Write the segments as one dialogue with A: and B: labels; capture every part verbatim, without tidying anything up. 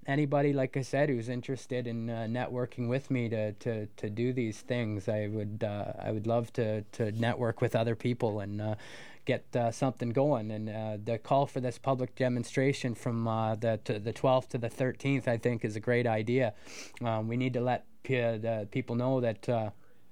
A: anybody, like I said, who's interested in uh, networking with me to, to, to do these things, I would uh, I would love to, to network with other people and uh, get uh, something going. And uh, the call for this public demonstration from uh, the to the twelfth to the thirteenth, I think, is a great idea. Um, we need to let p- the people know that uh,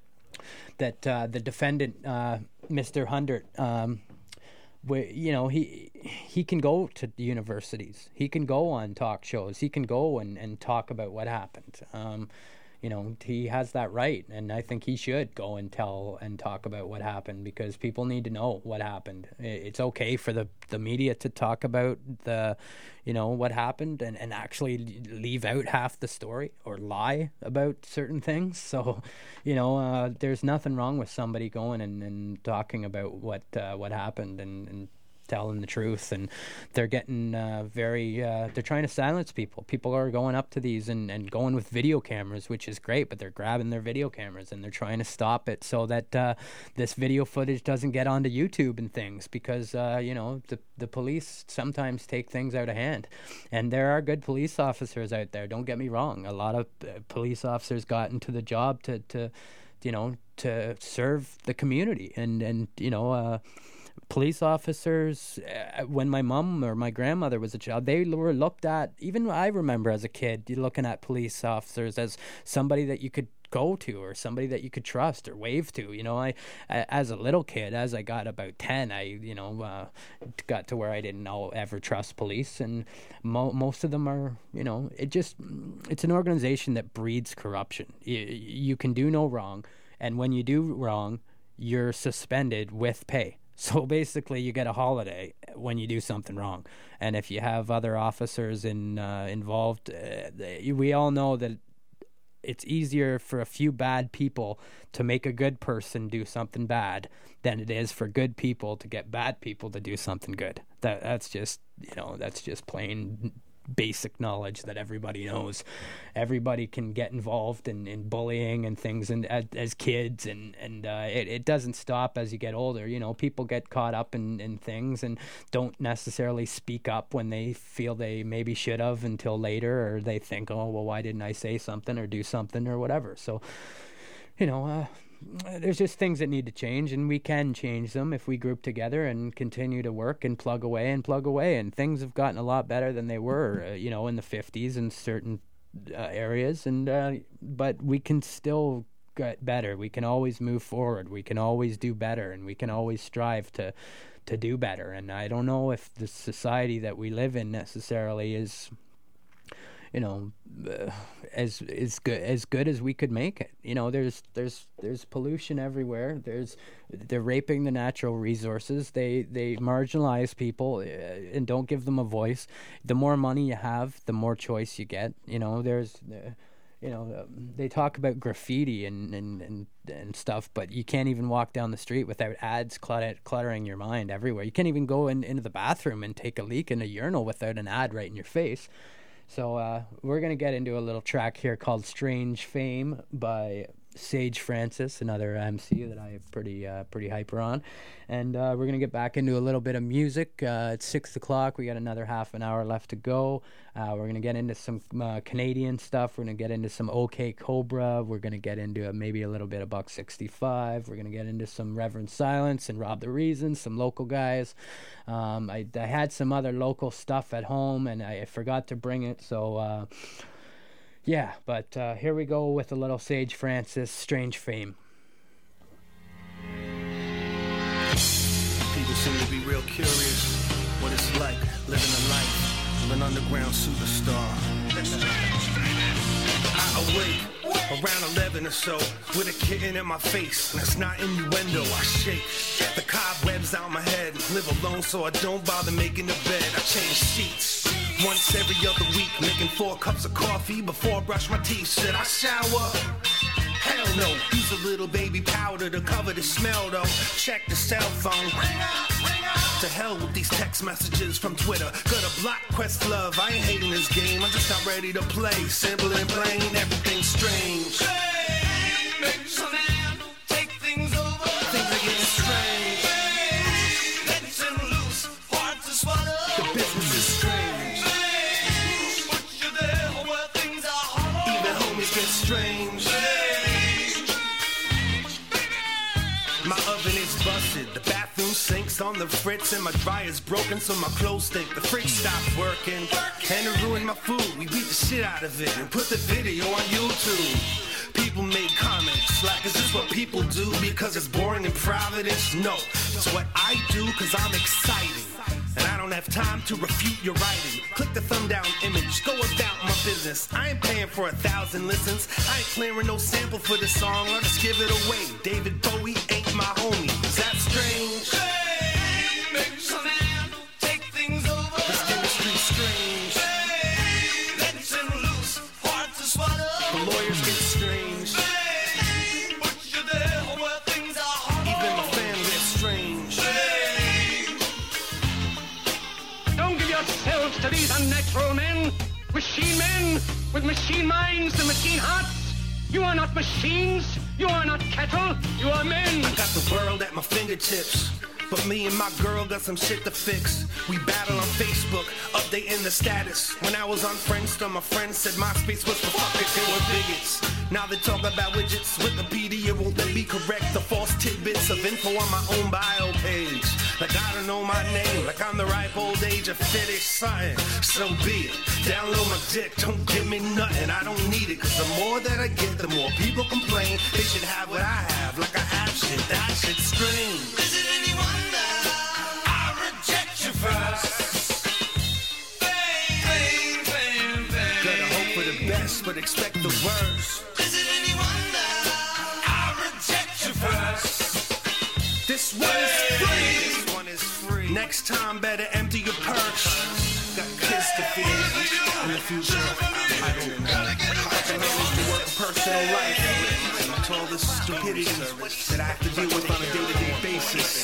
A: that uh, the defendant, uh, Mister Hundert, um, where, you know, he he can go to universities, he can go on talk shows, he can go and, and talk about what happened. Um, you know, he has that right, and I think he should go and tell and talk about what happened, because people need to know what happened. It's okay for the, the media to talk about the, you know, what happened and, and actually leave out half the story or lie about certain things. So, you know, uh, there's nothing wrong with somebody going and, and talking about what uh, what happened and, and telling the truth. And they're getting uh, very uh, they're trying to silence people. People are going up to these and, and going with video cameras, which is great, but they're grabbing their video cameras and they're trying to stop it so that uh, this video footage doesn't get onto YouTube and things, because uh, you know, the the police sometimes take things out of hand, and there are good police officers out there, don't get me wrong. A lot of uh, police officers got into the job to to you know, to serve the community, and and you know, uh police officers, uh, when my mom or my grandmother was a child, they were looked at, even I remember as a kid, you looking at police officers as somebody that you could go to or somebody that you could trust or wave to. You know, I, as a little kid, as I got about ten, I, you know, uh, got to where I didn't know, ever trust police. And mo- most of them are, you know, it just, it's an organization that breeds corruption. You, you can do no wrong, and when you do wrong, you're suspended with pay. So basically, you get a holiday when you do something wrong. And if you have other officers in uh, involved, uh, they, we all know that it's easier for a few bad people to make a good person do something bad than it is for good people to get bad people to do something good. That that's just, you know, that's just plain basic knowledge that everybody knows. Everybody can get involved in, in bullying and things, and as, as kids, and and uh, it, it doesn't stop as you get older. You know, people get caught up in, in things and don't necessarily speak up when they feel they maybe should have until later, or they think, oh, well, why didn't I say something or do something or whatever. So, you know, uh, there's just things that need to change, and we can change them if we group together and continue to work and plug away and plug away. And things have gotten a lot better than they were, uh, you know, in the fifties in certain uh, areas. And uh, but we can still get better. We can always move forward. We can always do better, and we can always strive to to do better. And I don't know if the society that we live in necessarily is, you know, uh, as as good as good as we could make it. You know, there's there's there's pollution everywhere. There's they're raping the natural resources. They they marginalize people uh, and don't give them a voice. The more money you have, the more choice you get. You know, there's. Uh, You know, um, they talk about graffiti and, and, and, and stuff, but you can't even walk down the street without ads clutter, cluttering your mind everywhere. You can't even go in, into the bathroom and take a leak in a urinal without an ad right in your face. So uh, we're going to get into a little track here called Strange Fame by Sage Francis, another M C that I'm pretty uh, pretty hyper on. And uh, we're going to get back into a little bit of music. Uh, it's six o'clock. We got another half an hour left to go. Uh, we're going to get into some uh, Canadian stuff. We're going to get into some OK Cobra. We're going to get into a, maybe a little bit of Buck sixty-five. We're going to get into some Reverend Silence and Rob the Reason, some local guys. Um, I, I had some other local stuff at home, and I, I forgot to bring it, so... Uh, Yeah, but uh, here we go with a little Sage Francis, Strange Fame.
B: People seem to be real curious what it's like living a life of an underground superstar. I awake around eleven or so with a kitten in my face, and it's not innuendo. I shake the cobwebs out my head, live alone so I don't bother making the bed. I change sheets once every other week, making four cups of coffee before I brush my teeth. Should I shower? Hell no. Use a little baby powder to cover the smell though. Check the cell phone. Ring up, ring up. To hell with these text messages from Twitter. Got a block Questlove. I ain't hating this game. I'm just not ready to play. Simple and plain, everything's strange. Hey, make some handle, take things over. Things are getting strange. Hey, let's turn loose, hard to swallow. The business is strange. Put you there. strange. My oven is busted, the bathroom sink's on the fritz, and my dryer's broken so my clothes stink. The fridge stopped working, and it ruined my food. We beat the shit out of it and put the video on YouTube. People made comments like, is this what people do because it's boring in Providence? No, it's what I do because I'm exciting, and I don't have time to refute your writing. Click the thumb down image, go about my business. I ain't paying for a thousand listens. I ain't clearing no sample for this song. I'll just give it away. David Bowie ain't my homie. Is that strange?
C: Hey, make some man take things over.
B: This industry's strange.
C: Hey, let's him loose, hard to swallow.
B: The lawyers get strange.
C: Hey, put you there where things are hard.
B: Even my family gets strange.
D: Don't give yourselves to these unnatural men, machine men with machine minds and machine hearts. You are not machines, you are not cattle, you are men.
B: I got the world at my fingertips, but me and my girl got some shit to fix. We battle on Facebook, updating the status. When I was on Friendster, my friends said MySpace was for fuckers, they were bigots. Now they talk about widgets, Wikipedia won't let me correct the false tidbits of info on my own bio page. Like I don't know my name, like I'm the ripe old age of fetish something. So be it, download my dick, don't give me nothing, I don't need it. Cause the more that I get, the more people complain. They should have what I have, like I have shit, that shit's strange.
C: Is it any wonder I reject you first? Bang, bang, bang, bang.
B: Gotta hope for the best, but expect the worst.
C: Is it any wonder I reject you first?
B: This one is free. This one is free. Next time, better empty your purse. Got kids to feed. In the future, I don't know. I can manage to work a personal life. And all this stupidity that I have to deal with on a day-to-day basis.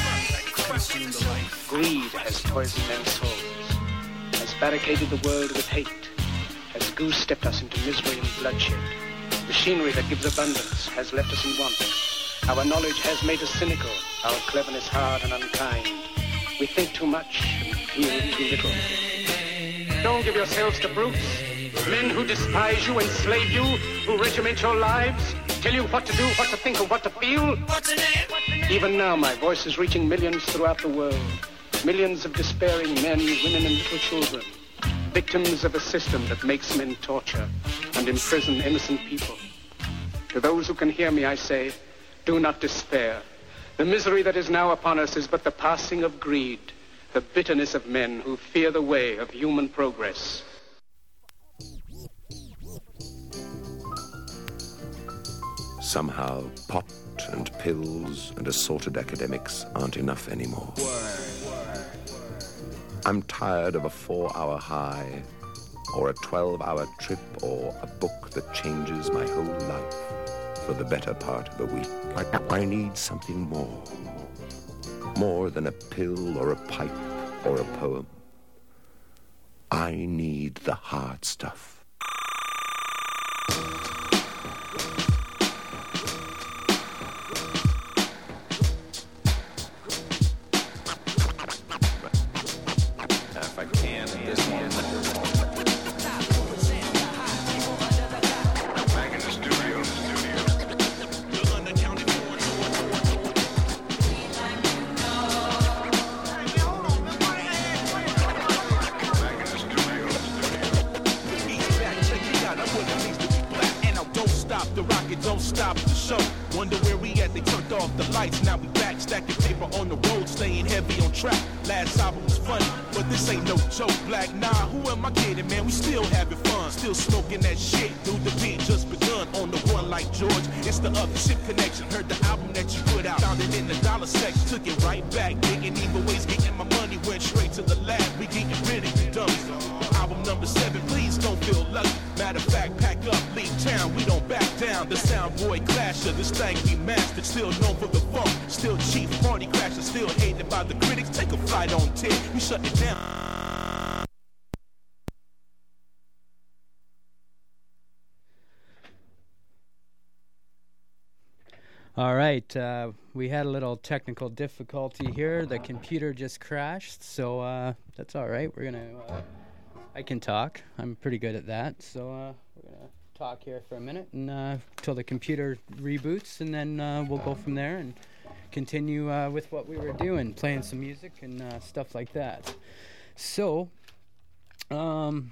E: Greed has poisoned men's souls, has barricaded the world with hate, has goose-stepped us into misery and bloodshed. Machinery that gives abundance has left us in want. Our knowledge has made us cynical, our cleverness hard and unkind. We think too much and feel too little. Don't give yourselves to brutes, men who despise you, enslave you, who regiment your lives, tell you what to do, what to think, or what to feel.
C: What's the name?
E: Even now, my voice is reaching millions throughout the world. Millions of despairing men, women, and little children. Victims of a system that makes men torture and imprison innocent people. To those who can hear me, I say, do not despair. The misery that is now upon us is but the passing of greed, the bitterness of men who fear the way of human progress.
F: Somehow, pot and pills and assorted academics aren't enough anymore. I'm tired of a four-hour high, or a twelve-hour trip, or a book that changes my whole life for the better part of a week. I, I need something more. More than a pill or a pipe or a poem. I need the hard stuff.
A: All right, uh, we had a little technical difficulty here. The computer just crashed, so uh, that's all right. We're gonna, uh, I can talk. I'm pretty good at that, so uh, we're gonna talk here for a minute and uh, till the computer reboots, and then uh, we'll go from there and continue uh, with what we were doing, playing some music and uh, stuff like that. So, um,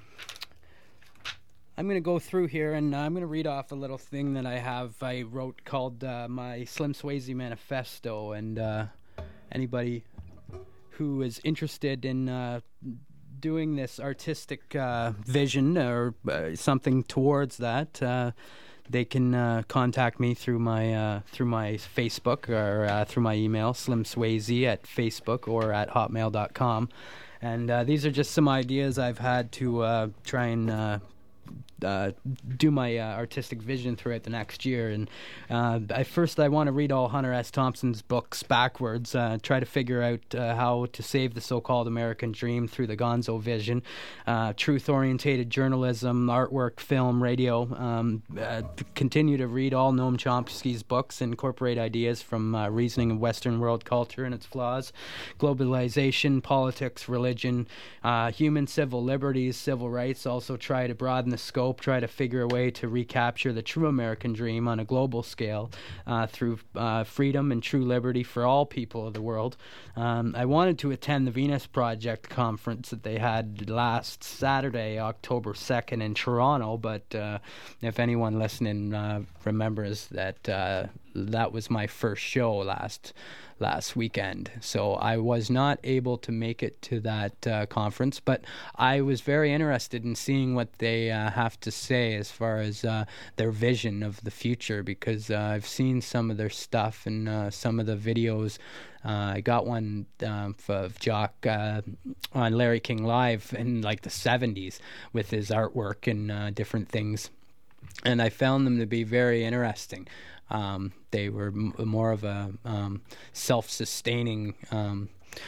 A: I'm going to go through here, and I'm going to read off a little thing that I have I wrote called uh, my Slim Swayze Manifesto, and uh, anybody who is interested in uh, doing this artistic uh, vision or uh, something towards that, uh, they can uh, contact me through my uh, through my Facebook or uh, through my email, Slim Swayze at Facebook or at hotmail dot com. And uh, these are just some ideas I've had to uh, try and uh, Uh, do my uh, artistic vision throughout the next year. And uh, I first I want to read all Hunter S. Thompson's books backwards, uh, try to figure out uh, how to save the so-called American dream through the Gonzo vision, uh, truth-orientated journalism, artwork, film, radio. Um, uh, continue to read all Noam Chomsky's books, incorporate ideas from uh, reasoning of Western world culture and its flaws, globalization, politics, religion, uh, human civil liberties, civil rights. Also try to broaden the scope, try to figure a way to recapture the true American dream on a global scale uh, through uh, freedom and true liberty for all people of the world. Um, I wanted to attend the Venus Project conference that they had last Saturday, October second in Toronto, but uh, if anyone listening uh, remembers that uh, that was my first show last last weekend. So I was not able to make it to that uh, conference, but I was very interested in seeing what they uh, have to say as far as uh, their vision of the future, because uh, I've seen some of their stuff and uh, some of the videos. Uh, I got one um, of Jock uh, on Larry King Live in like the seventies with his artwork and uh, different things, and I found them to be very interesting. Um, they were m- more of a um, self-sustaining, um,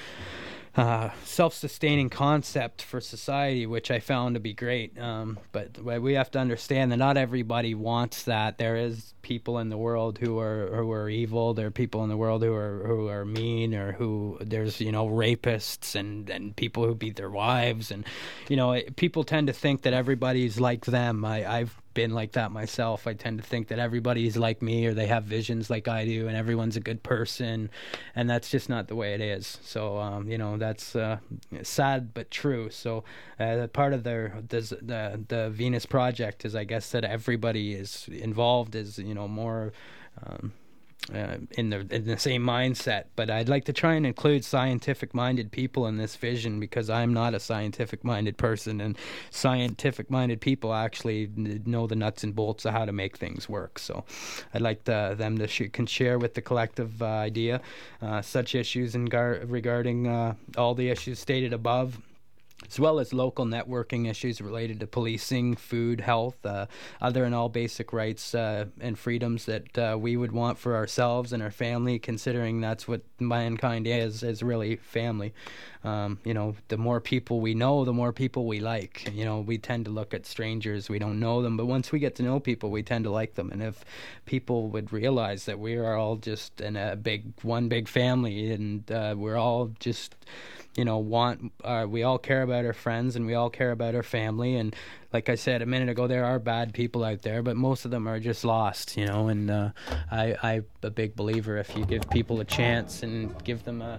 A: uh, self-sustaining concept for society, which I found to be great. Um, but we have to understand that not everybody wants that. There is people in the world who are who are evil. There are people in the world who are who are mean, or who there's you know rapists and, and people who beat their wives, and you know people tend to think that everybody's like them. I, I've been like that myself. I tend to think that everybody's like me, or they have visions like I do, and everyone's a good person, and that's just not the way it is. So um, you know that's uh, sad but true. So uh, part of their the the Venus Project is, I guess, that everybody is involved, is you know more um, uh, in the in the same mindset. But I'd like to try and include scientific-minded people in this vision, because I'm not a scientific-minded person, and scientific-minded people actually know the nuts and bolts of how to make things work. So I'd like the, them to sh- can share with the collective uh, idea uh, such issues in gar- regarding uh, all the issues stated above, as well as local networking issues related to policing, food, health, uh, other and all basic rights uh, and freedoms that uh, we would want for ourselves and our family, considering that's what mankind is, is really family. Um, you know, the more people we know, the more people we like. You know, we tend to look at strangers, we don't know them, but once we get to know people, we tend to like them. And if people would realize that we are all just in a big, one big family, and uh, we're all just... you know, want uh, we all care about our friends, and we all care about our family. And like I said a minute ago, there are bad people out there, but most of them are just lost, you know. And uh, I, I'm a big believer, if you give people a chance and give them a,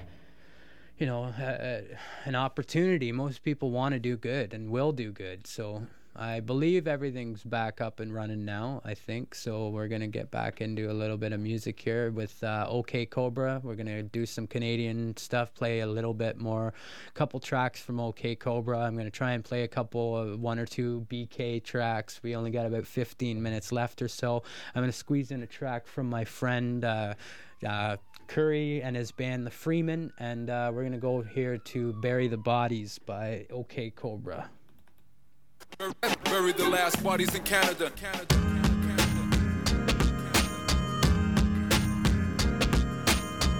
A: you know, a, a, an opportunity, most people want to do good and will do good. So I believe everything's back up and running now, I think. So we're going to get back into a little bit of music here with uh, OK Cobra. We're going to do some Canadian stuff, play a little bit more, a couple tracks from OK Cobra. I'm going to try and play a couple, of one or two B K tracks. We only got about fifteen minutes left or so. I'm going to squeeze in a track from my friend uh, uh, Curry and his band, The Freeman. And uh, we're going to go here to Bury the Bodies by OK Cobra.
G: Bury the last bodies in Canada. Canada.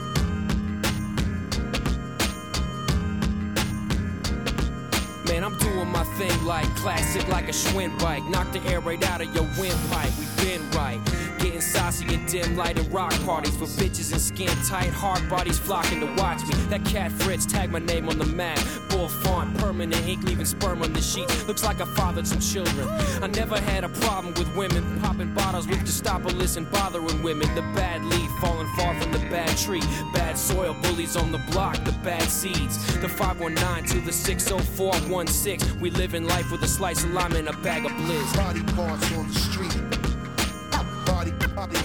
G: Man, I'm doing
H: doing my thing like classic, like a Schwinn bike. Knock the air right out of your windpipe. We been right, getting saucy in dim light and rock parties for bitches in skin tight, hard bodies flocking to watch me. That cat Fritz tag my name on the map. Bull font, permanent ink, leaving sperm on the sheet. Looks like I fathered some children. I never had a problem with women, popping bottles with Gestapolis and bothering women. The bad leaf falling far from the bad tree. Bad soil, bullies on the block, the bad seeds. The five one nine to the six oh four one six. We live in life with a slice of lime and a bag of bliss.
I: Body parts on the street. Body, body, body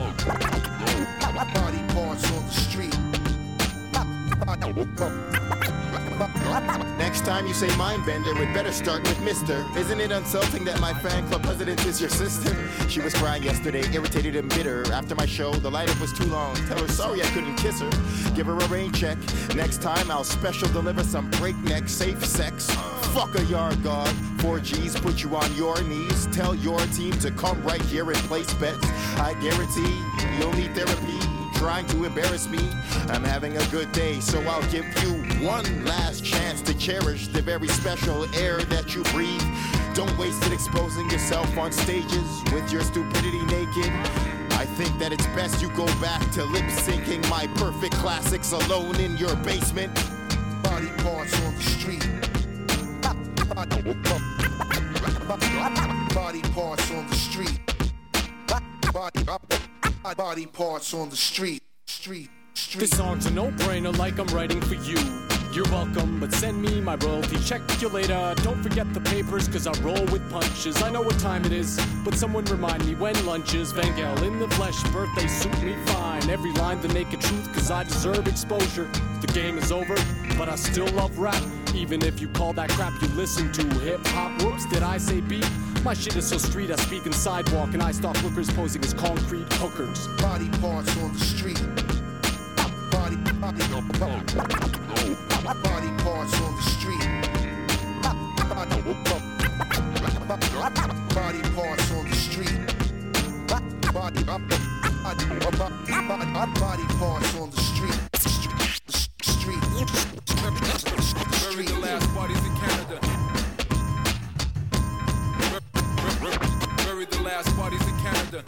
I: parts on the street.
J: Next time you say mind bender, it better start with Mister Isn't it insulting that my fan club president is your sister? She was crying yesterday, irritated and bitter. After my show, the light-up was too long. Tell her sorry I couldn't kiss her. Give her a rain check. Next time I'll special deliver some breakneck safe sex. Fuck a yard guard. Four G's put you on your knees. Tell your team to come right here and place bets. I guarantee you'll need therapy. Trying to embarrass me, I'm having a good day, so I'll give you one last chance to cherish the very special air that you breathe. Don't waste it exposing yourself on stages with your stupidity naked. I think that it's best you go back to lip syncing my perfect classics alone in your basement.
I: Body parts on the street. Body, body parts on the street. Body, body parts on the street. Street. Street.
K: This song's a no-brainer, like I'm writing for you. You're welcome, but send me my royalty check you later. Don't forget the papers, cause I roll with punches. I know what time it is, but someone remind me when lunch is. Van Gale in the flesh, birthday suit me fine. Every line the naked truth, cause I deserve exposure. The game is over, but I still love rap. Even if you call that crap you listen to hip-hop. Whoops, did I say beat? My shit is so street, I speak in sidewalk, and I stalk lookers posing as concrete hookers.
I: Body parts on the street. Body, body, body, body parts on the street. Body, body parts on the street. Body, body, body parts on the street. Street.
G: Bury the last bodies in Canada. Bury the last bodies in Canada.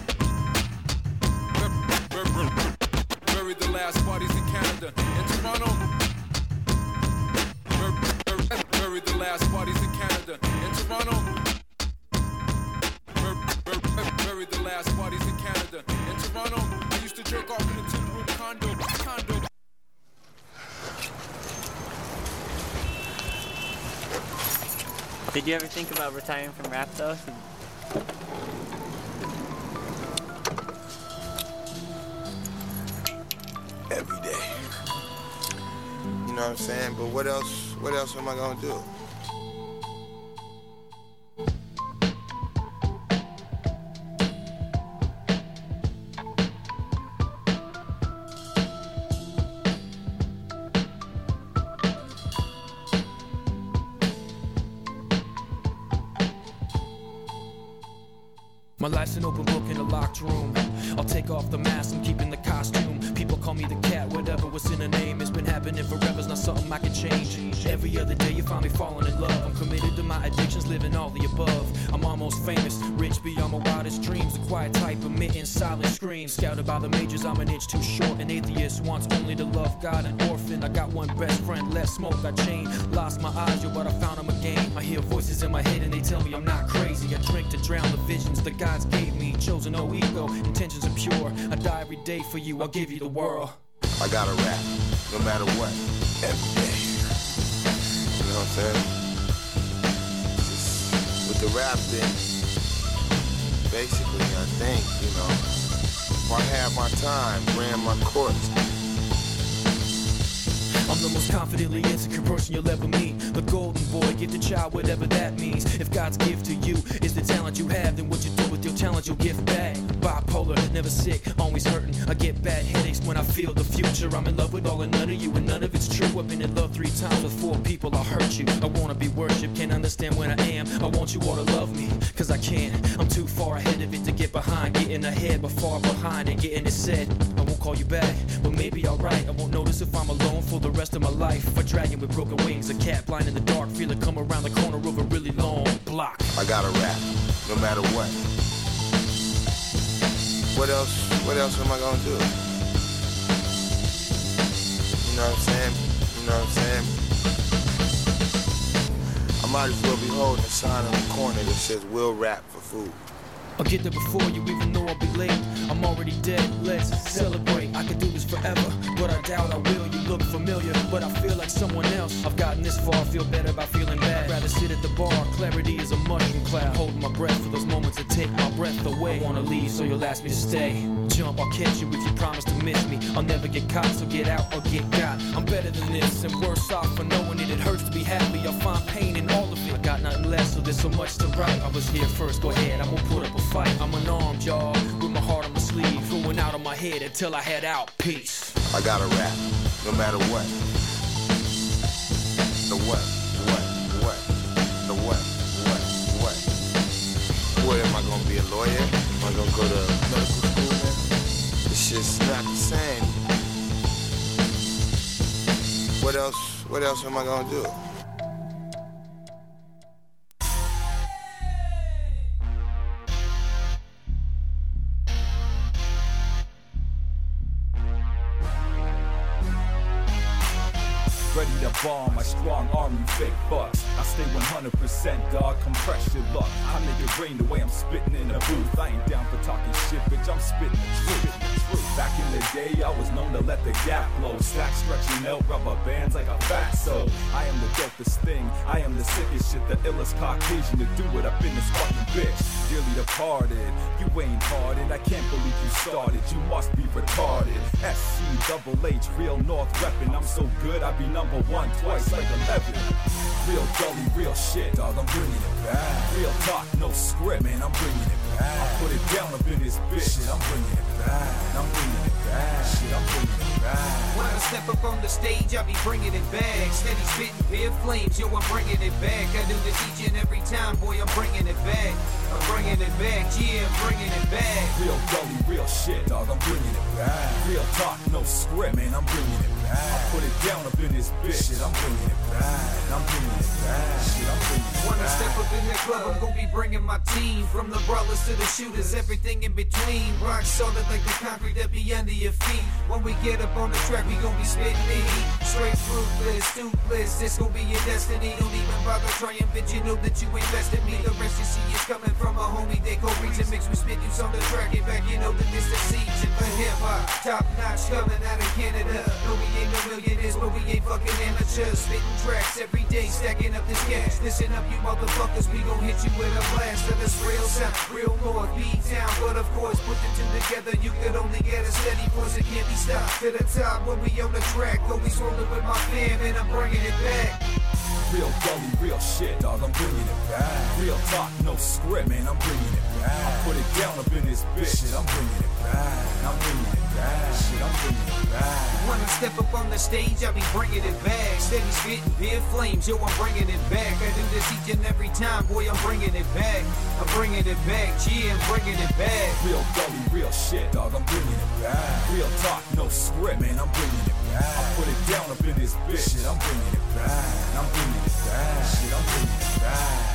G: Bury the last bodies in Canada. In Toronto. Bury the last bodies in Canada. In Toronto. Bury the last bodies in Canada. In Toronto. I used to jerk off in a two-room condo. Condo.
L: Did you ever think about retiring from rap though?
M: Every day. You know what I'm saying? But what else, what else am I gonna do?
H: My life's an open book in a locked room. I'll take off the mask, I'm keeping the costume. People call me the cat, whatever, what's in a name. It's been happening forever, it's not something I can change. Every other day you find me falling in love. I'm committed to my addictions, living all the above. I'm almost famous, rich beyond my wildest dreams. A quiet type, emitting silent screams. Scouted by the majors, I'm an inch too short. An atheist wants only to love God, an orphan. I got one best friend, less smoke, I chain. Lost my eyes, yo, but I found them again. I hear voices in my head and they tell me I'm not crazy. I drink to drown the visions the gods gave me. Chosen no ego, intentions are pure. I die every day for you, I'll give you the world.
M: I gotta rap, no matter what, every day. You know what I'm saying? Just with the rap thing, basically, I think, you know, if I had my time, ran my course.
H: I'm the most confidently insecure person you'll ever meet. The golden boy, give the child whatever that means. If God's gift to you is the talent you have, then what you do with your talent you'll give back. Bipolar, never sick, always hurting. I get bad headaches when I feel the future. I'm in love with all and none of you, and none of it's true. I've been in love three times with four people, I'll hurt you. I wanna be worshipped, can't understand when I am. I want you all to love me, cause I can't. I'm too far ahead of it to get behind. Getting ahead, but far behind and getting it said. I won't call you back, but maybe alright. I won't notice if I'm alone for the rest of my life. A dragon with broken wings, a cat blind in the dark, feel it come around the corner of a really long block.
M: I gotta rap, no matter what. What else, what else am I gonna do? You know what I'm saying? You know what I'm saying? I might as well be holding a sign on the corner that says, we'll rap for food.
H: I'll get there before you, even though I'll be late. I'm already dead, let's celebrate. I could do this forever, but I doubt I will. You look familiar, but I feel like someone else. I've gotten this far, feel better about feeling bad. I'd rather sit at the bar, clarity is a mushroom cloud. Holding my breath for those moments that take my breath away. I wanna leave, so you'll ask me to stay. Jump, I'll catch you if you promise to miss me. I'll never get caught, so get out or get got. I'm better than this, and worse off for knowing it. It hurts to be happy, I'll find pain in all of it. I got nothing left, so there's so much to write. I was here first, go ahead, I'm gonna put up a fight. I'm unarmed, y'all, with my heart on my sleeve, going out of my head until I head out. Peace.
M: I gotta rap, no matter what. The what, what, what, the what, what, what. What, am I gonna be a lawyer? Am I gonna go to medical school, man? It's just not the same. What else, what else am I gonna do?
N: Ready to bomb my strong arm, you fake fucks. I stay one hundred percent, dog, compress your luck. I make it rain the way I'm spitting in the booth. I ain't down for talking shit, bitch, I'm spitting the truth. Back in the day, I was known to let the gap blow. Stack stretching out rubber bands like a fatso. I am the dopest thing, I am the sickest shit, the illest Caucasian to do it up in this fucking bitch. Dearly departed, you ain't hearted, I can't believe you started, you must be retarded. S C double H, real North reppin', I'm so good, I be number one twice like eleven. Real gully, real shit, dog, I'm bringing it back. Real talk, no script, man, I'm bringing it back. I put it down up in this bitch, shit, I'm bringing it back. I'm bringing it back, shit, I'm bringing it back.
O: When I step up on the stage, I be bringing it back. Steady spitting pure flames, yo, I'm bringing it back. I do this each and every time, boy, I'm bringing it back. I'm bringing it back, yeah, I'm bringing it back.
N: Real gully, real shit, dog, I'm bringing it back. Real talk, no script, man, I'm bringing it back. I put it down up in this bitch, shit, I'm bringing it back. I'm bringing it back, shit, I'm bringing it back.
O: When I step up in the club, I'm gonna be bringing my team. From the brawlers to the shooters, everything in between. Rock solid like the concrete that be under your feet. When we get up on the track, we gon' be spitting the heat. Straight ruthless, toothless, this gon' be your destiny. Don't even bother trying, bitch, you know that you ain't best in me. The rest you see is coming from a homie, they go reach and mix with spit use on the track. Get back, you know that this the siege. And for hip-hop, top notch coming out of Canada. No, we ain't no millionaires, but we ain't fucking amateurs. Spitting tracks every day, stacking up this cash. Listen up, you motherfuckers, we gon' hit you with a blast of this real sound, real North B-Town. But of course, put the two together, you could only get a steady force, it can't be stopped. To the top, when we on the track, always rolling with my fam, and I'm bringing it back.
N: Real gully, real shit, dog, I'm bringing it back. Real talk, no script, man, I'm bringing it back. I put it down up in this bitch, shit, I'm bringing it back. I'm bringing it back, shit, I'm bringing it back.
O: When I step up on the stage, I be bringing it back. Steady spitting pure flames, yo, I'm bringing it back. I do this each and every time, boy, I'm bringing it back. I'm bringing it back, yeah, I'm bringing it back.
N: Real gully, real shit, dog, I'm bringing it back. Real talk, no script, man, I'm bringing it back. I put it down up in this bitch, shit, I'm bringing it back. I'm bringing it back, shit, I'm bringing it back.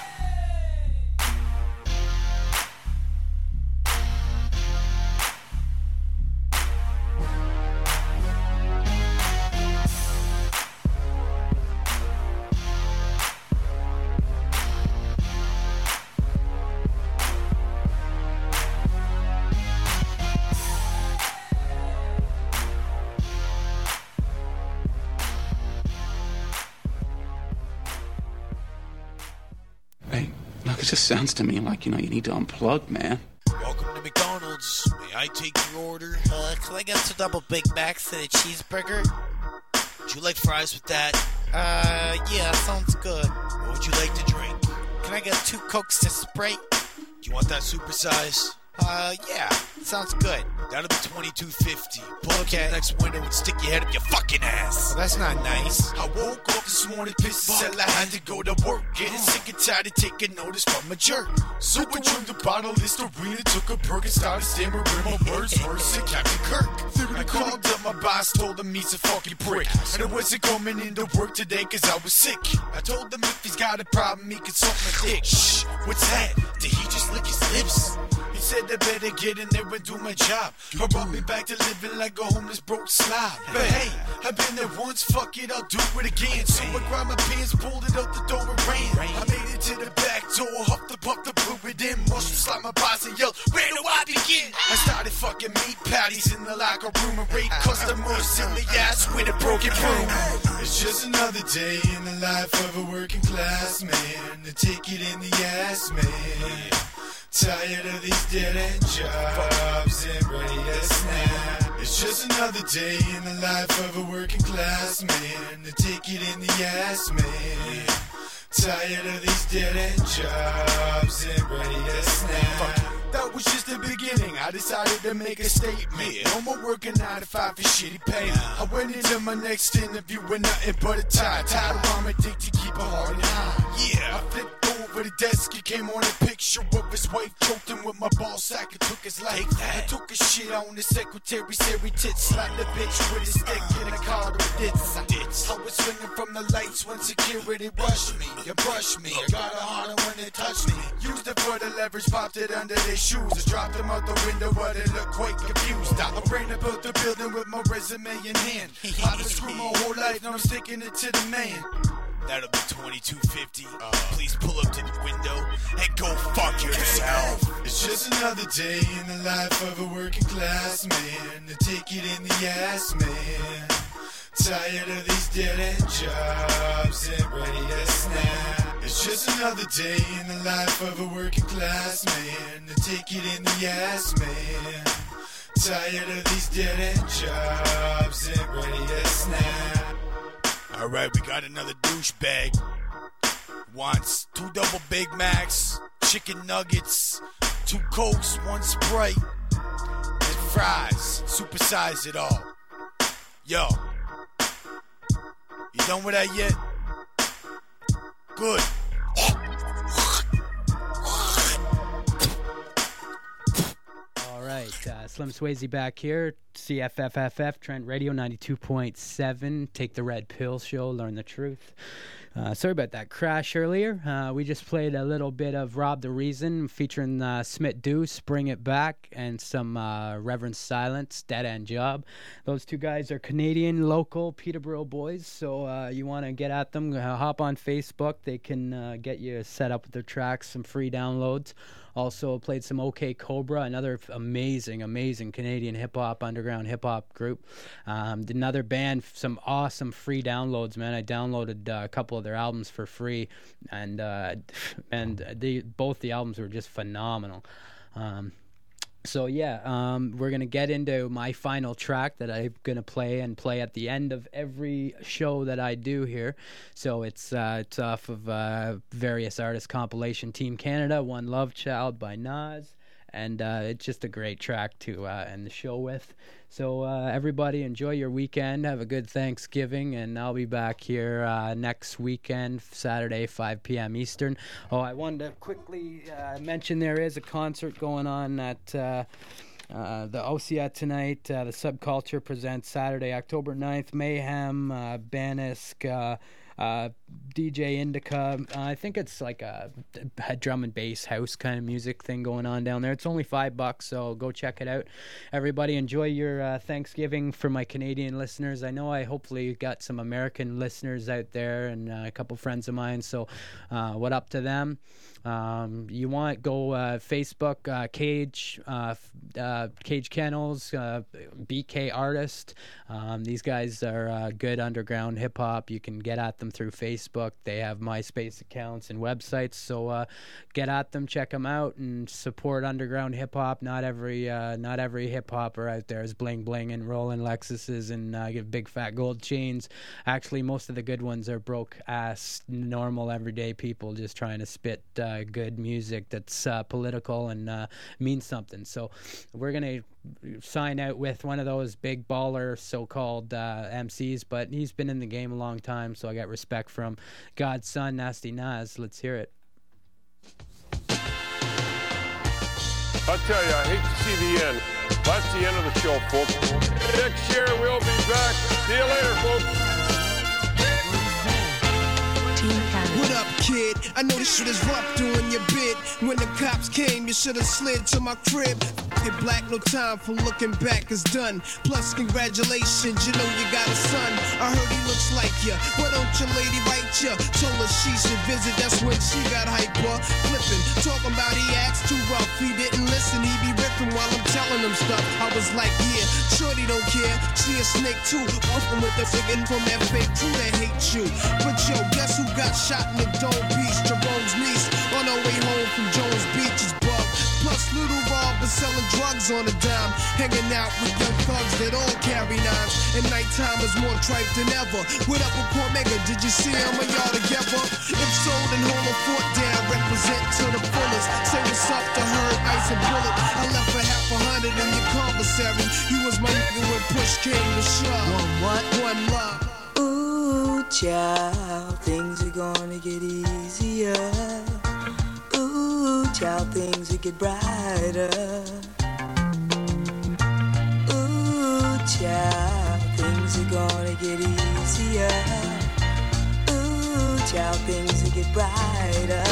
P: It just sounds to me like, you know, you need to unplug, man.
Q: Welcome to McDonald's. May I take your order?
R: Uh, can I get two double Big Macs and a cheeseburger?
Q: Would you like fries with that?
R: Uh, yeah, sounds good.
Q: What would you like to drink?
R: Can I get two Cokes to Sprite?
Q: Do you want that supersize?
R: Uh, yeah. Sounds good.
Q: That'll be twenty-two fifty. Pull up to the next window and stick your head up your fucking ass.
R: Well, that's not nice.
Q: I woke up this morning pissed till I had to go to work. Getting sick and tired of taking notice from a jerk. So I drank the bottle of Listerine, took a perk and started stammering my words worse than Captain Kirk. I called up my boss, told him he's a fucking prick, and I wasn't coming into work today cause I was sick. I told him if he's got a problem he can suck my dick. Shh, what's that? Did he just lick his lips? He said I better get in there and do my job. Or brought me back to living like a homeless broke slob. But hey, I've been there once, fuck it, I'll do it again. So I grabbed my pants, pulled it out the door and ran. I made it to the back door, huffed the puff the blew it in. Muscle slapped my boss and yelled, where do I begin? I started fucking meat patties in the locker room and raid customers in the ass with a broken broom.
B: It's just another day in the life of a working class man. To take it in the ass, man. Tired of these dead-end jobs and ready to snap. It's just another day in the life of a working class man. To take it in the ass, man. Tired of these dead-end jobs and ready to snap.
Q: That was just the beginning. I decided to make a statement. No more working nine to five for shitty pay. I went into my next interview with nothing but a tie. Tied around my dick to keep a heart and high. Yeah, I flipped over the desk. He came on a picture of his wife choked him with my ball sack and took his life. I took a shit on the secretary, said we tits. Slapped the bitch with a stick and I called her ditz. I was swinging from the lights when security rushed me. You brushed me. I got a harder when they touched me. Used it for the leverage, popped it under their shoes. I dropped them out the window, but it looked quite confused. I ran about the building with my resume in hand. I've been screwed my whole life, now I'm sticking it to the man. That'll be twenty-two fifty. Uh, please pull up to the window and go fuck yourself.
B: It's just another day in the life of a working class man. To take it in the ass, man. Tired of these dead-end jobs and ready to snap. It's just another day in the life of a working class man. To take it in the ass, man. Tired of these dead-end jobs and ready to snap.
Q: Alright, we got another douchebag. Wants two double Big Macs, chicken nuggets, two Cokes, one Sprite, and fries. Supersize it all. Yo. You done with that yet? Good.
A: All right, uh, Slim Swayze back here. C F F F F, Trent Radio ninety-two point seven. Take the Red Pill Show, learn the truth. Uh, sorry about that crash earlier. Uh, we just played a little bit of Rob the Reason featuring uh, Smith Deuce, Bring It Back, and some uh, Reverend Silence, Dead End Job. Those two guys are Canadian, local Peterborough boys, so uh, you want to get at them, uh, hop on Facebook. They can uh, get you set up with their tracks, some free downloads. Also played some OK Cobra, another amazing, amazing Canadian hip-hop, underground hip-hop group. Um, another band, some awesome free downloads, man. I downloaded uh, a couple of their albums for free, and uh, and they, both the albums were just phenomenal. Um, So yeah, um, we're gonna get into my final track that I'm gonna play and play at the end of every show that I do here. So it's uh, it's off of uh, various artists compilation, Team Canada, One Love Child by Nas, and uh, it's just a great track to uh, end the show with. So uh, everybody enjoy your weekend, have a good Thanksgiving, and I'll be back here uh, next weekend, Saturday, five p.m. Eastern. Oh, I wanted to quickly uh, mention there is a concert going on at uh, uh, the O C A tonight. Uh, the Subculture presents Saturday, October ninth, Mayhem, uh, Banisk, uh, uh, D J Indica. Uh, I think it's like a, a drum and bass house kind of music thing going on down there. It's only five bucks, so go check it out. Everybody enjoy your uh, Thanksgiving. For my Canadian listeners, I know I hopefully got some American listeners out there and uh, a couple friends of mine, so uh, what up to them? Um, you want go uh, Facebook, uh, Cage, uh, uh, Cage Kennels, uh, B K Artist. Um, these guys are uh, good underground hip hop. You can get at them through Facebook. Facebook. They have MySpace accounts and websites. So uh, get at them, check them out, and support underground hip hop. Not every uh, not every hip hopper out there is bling bling and rolling Lexuses and uh, give big fat gold chains. Actually, most of the good ones are broke ass, normal everyday people just trying to spit uh, good music that's uh, political and uh, means something. So we're gonna sign out with one of those big baller so-called uh, M Cs, but he's been in the game a long time, so I got respect from God's son, Nasty Nas. Let's hear it.
S: I'll tell you, I hate to see the end. That's the end of the show, folks. Next year we'll be back. See you later, folks.
Q: What up, kid? I know this shit is rough doing your bit. When the cops came, you should have slid to my crib. Get black, no time for looking back, it's done. Plus, congratulations, you know you got a son. I heard he looks like ya. Why don't your lady write ya? Told her she should visit, that's when she got hyper. Flipping, talking about he acts too rough. He didn't listen, he be ripping while I'm telling him stuff. I was like, yeah, shorty don't care. She a snake too. Often with the friggin' from that fake crew that hate you. But yo, guess who got shot in the Dome Beach? Jerome's niece on her way home from Jones Beach is bugged. Plus Little Rob is selling drugs on a dime. Hanging out with young thugs that all carry knives. And nighttime is more tripe than ever. What up with Cormega? Did you see him or y'all together? If so, then hold a fort down. Represent to the fullest. Say what's up to Herd, Ice and Bullet. I left for half a hundred in your commissary. You was my nigga when push came to shove. One what? One love.
T: Ooh, child, things are gonna get easier. Ooh, child, things will get brighter. Ooh, child, things are gonna get easier. Ooh, child, things will get brighter.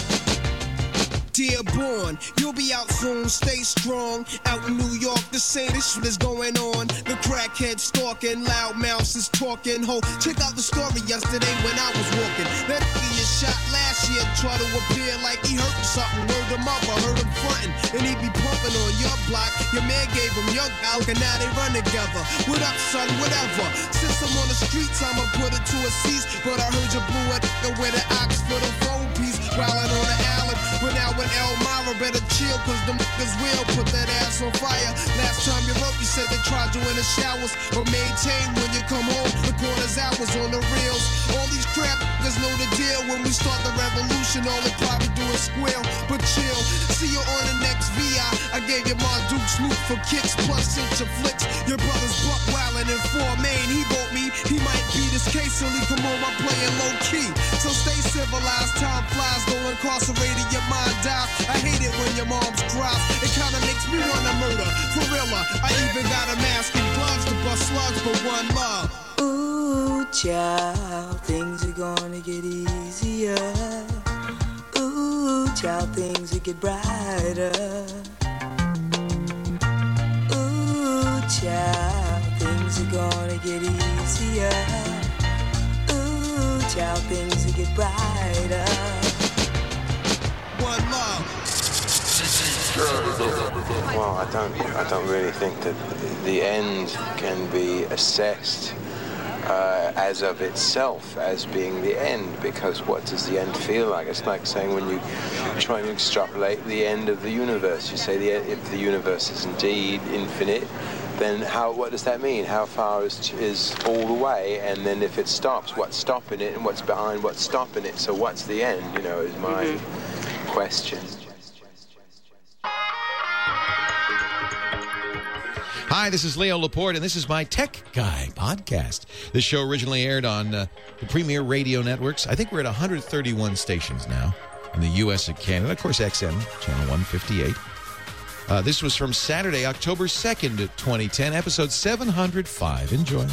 Q: Dearborn, you'll be out soon, stay strong. Out in New York, the same shit is going on. The crackhead stalking, loud mouths is talking. Ho, check out the story yesterday when I was walking. That nigga you shot last year, try to appear like he hurt something. Word him up, I heard him frontin', and he be pumping on your block. Your man gave him your galk, and now they run together. What up, son, whatever. Since I'm on the streets, I'ma put it to a cease. But I heard you blew a nigga with an ox for the phone piece. Wildin' on the island, but now with Elmira, better chill, cause them niggas will put that ass on fire. Last time you wrote, you said they tried you in the showers, but maintain when you come home, the corner's hours on the reels. All these crap niggas know the deal. When we start the revolution, all they probably do is squeal, but chill. See you on the next V I. I gave you my Duke's loot for kicks, plus sent your flicks. Your brother's buck wildin' in four main, he bought me. He might beat his case till he come home, I'm playing low key. So stay civilized, time flies, go incarcerated, your mind dies. I hate it when your mom's cries. It kinda makes me wanna murder. For real, I even got a mask and gloves to bust slugs for one love.
T: Ooh, child, things are gonna get easier. Ooh, child, things will get brighter. Ooh, child, things are gonna get easier. Ooh, child, things will get brighter.
Q: One love.
U: Well, I don't, I don't really think that the end can be assessed uh, as of itself as being the end, because what does the end feel like? It's like saying when you try to extrapolate the end of the universe, you say the, if the universe is indeed infinite, then how? What does that mean? How far is, is all the way? And then if it stops, what's stopping it, and what's behind what's stopping it? So what's the end? You know, is my mm-hmm. question.
V: Hi, this is Leo Laporte, and this is my Tech Guy podcast. This show originally aired on uh, the Premier Radio Networks. I think we're at one hundred thirty-one stations now in the U S and Canada. Of course, X M, channel one fifty-eight. Uh, this was from Saturday, October second, twenty ten, episode seven hundred five. Enjoy.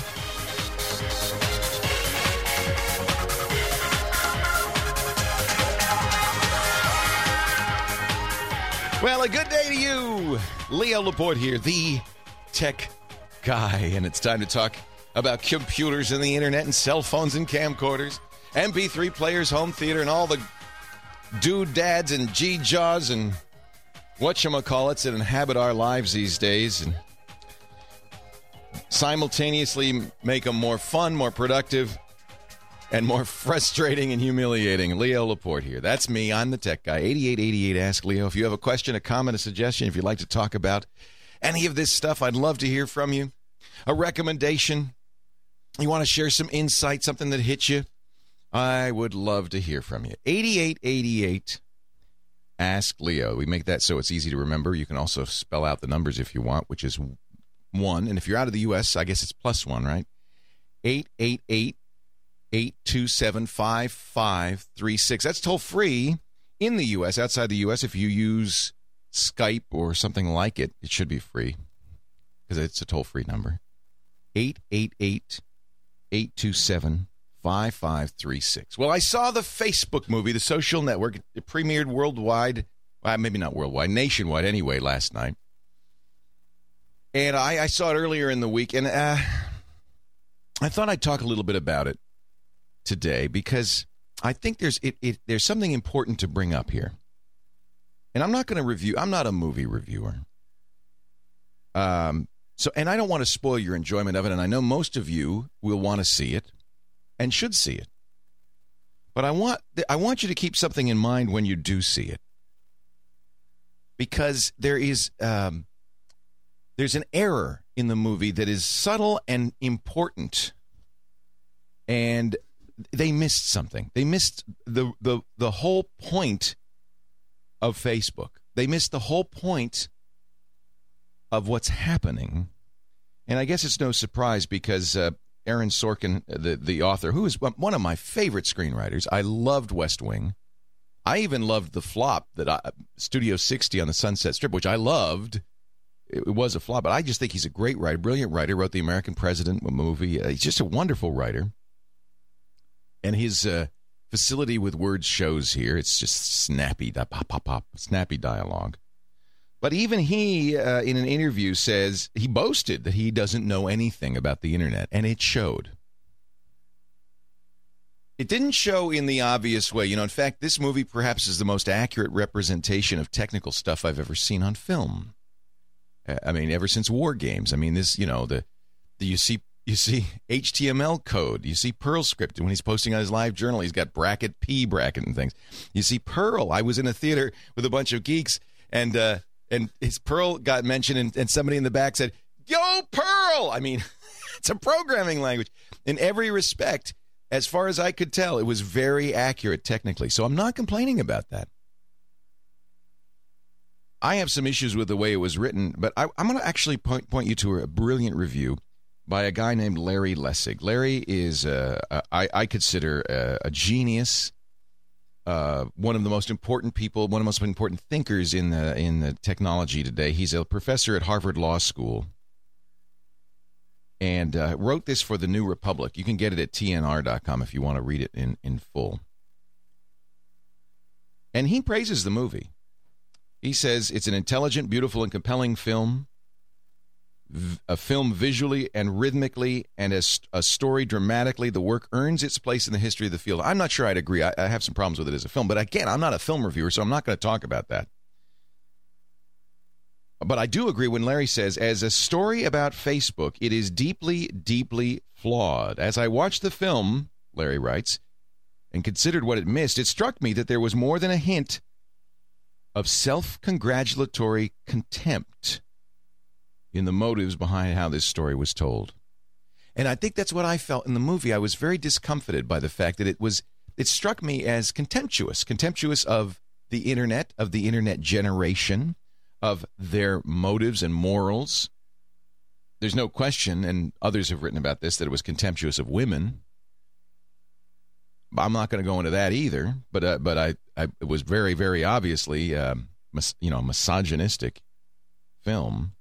V: Well, a good day to you. Leo Laporte here, the Tech Guy, and it's time to talk about computers and the internet and cell phones and camcorders, M P three players, home theater, and all the doodads and G-jaws and whatchamacallits that inhabit our lives these days and simultaneously make them more fun, more productive, and more frustrating and humiliating. Leo Laporte here. That's me. I'm the tech guy. eighty-eight eighty-eight Ask Leo. If you have a question, a comment, a suggestion, if you'd like to talk about any of this stuff, I'd love to hear from you. A recommendation. You want to share some insight, something that hit you? I would love to hear from you. eighty-eight eighty-eight Ask Leo. We make that so it's easy to remember. You can also spell out the numbers if you want, which is one. And if you're out of the U S, I guess it's plus one, right? eight eight eight eight two seven five five three six. That's toll free in the U S. Outside the U S, if you use Skype or something like it, it should be free because it's a toll free number. eight eight eight eight two seven five five three six. Well, I saw the Facebook movie, The Social Network. It premiered worldwide, well, maybe not worldwide, nationwide anyway, last night. And I, I saw it earlier in the week, and uh, I thought I'd talk a little bit about it today because I think there's it, it there's something important to bring up here. And I'm not going to review. I'm not a movie reviewer. Um. So, and I don't want to spoil your enjoyment of it, and I know most of you will want to see it and should see it. But I want I want you to keep something in mind when you do see it, because there is um, there's an error in the movie that is subtle and important, and they missed something. They missed the the the whole point of Facebook. They missed the whole point of what's happening. And I guess it's no surprise because uh, Aaron Sorkin, the, the author, who is one of my favorite screenwriters, I loved West Wing. I even loved the flop, that I, Studio sixty on the Sunset Strip, which I loved. It, it was a flop, but I just think he's a great writer, brilliant writer, wrote The American President movie. Uh, he's just a wonderful writer. And his uh, facility with words shows here. It's just snappy, pop, pop, pop, snappy dialogue. But even he, uh, in an interview, says he boasted that he doesn't know anything about the internet, and it showed. It didn't show in the obvious way. You know, in fact, this movie perhaps is the most accurate representation of technical stuff I've ever seen on film. I mean, ever since War Games. I mean, this, you know, the, the you see you see H T M L code, you see Perl script, and when he's posting on his live journal, he's got bracket P bracket and things. You see Perl. I was in a theater with a bunch of geeks, and uh, and his Perl got mentioned, and, and somebody in the back said, "Yo, Perl!" I mean, it's a programming language in every respect. As far as I could tell, it was very accurate technically. So I'm not complaining about that. I have some issues with the way it was written, but I, I'm going to actually point, point you to a brilliant review by a guy named Larry Lessig. Larry is, uh, I, I consider, a, a genius, uh, one of the most important people, one of the most important thinkers in the in the technology today. He's a professor at Harvard Law School. And uh, wrote this for the New Republic. You can get it at T N R dot com if you want to read it in, in full. And he praises the movie. He says it's an intelligent, beautiful, and compelling film, v- a film visually and rhythmically, and a, a story dramatically. The work earns its place in the history of the field. I'm not sure I'd agree. I, I have some problems with it as a film. But again, I'm not a film reviewer, so I'm not going to talk about that. But I do agree when Larry says, as a story about Facebook, it is deeply, deeply flawed. As I watched the film, Larry writes, and considered what it missed, it struck me that there was more than a hint of self-congratulatory contempt in the motives behind how this story was told. And I think that's what I felt in the movie. I was very discomfited by the fact that it was, it struck me as contemptuous, contemptuous of the internet, of the internet generation, of their motives and morals. There's no question, and others have written about this, that it was contemptuous of women. I'm not going to go into that either, but uh, but I, I it was very, very obviously, um, mis- you know, misogynistic film.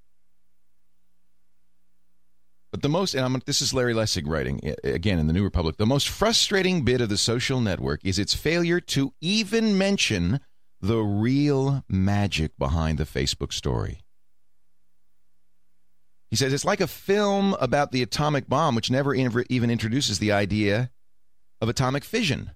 V: But the most, and I'm, this is Larry Lessig writing, again, in the New Republic, the most frustrating bit of The Social Network is its failure to even mention the real magic behind the Facebook story. He says it's like a film about the atomic bomb, which never even introduces the idea of atomic fission,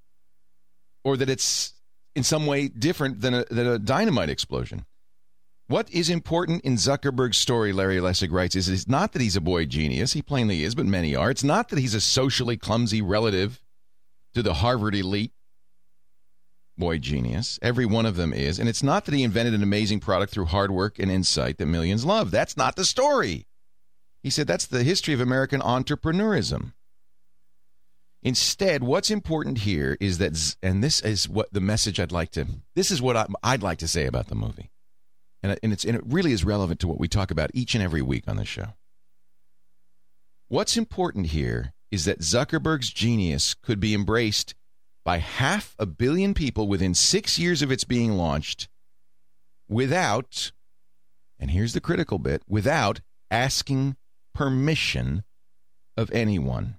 V: or that it's in some way different than a, than a dynamite explosion. What is important in Zuckerberg's story, Larry Lessig writes, is it's not that he's a boy genius. He plainly is, but many are. It's not that he's a socially clumsy relative to the Harvard elite boy genius. Every one of them is. And it's not that he invented an amazing product through hard work and insight that millions love. That's not the story. He said that's the history of American entrepreneurism. Instead, what's important here is that, and this is what the message I'd like to, this is what I, I'd like to say about the movie. And, and, it's, and it really is relevant to what we talk about each and every week on this show. What's important here is that Zuckerberg's genius could be embraced by half a billion people within six years of its being launched without, and here's the critical bit, without asking permission of anyone.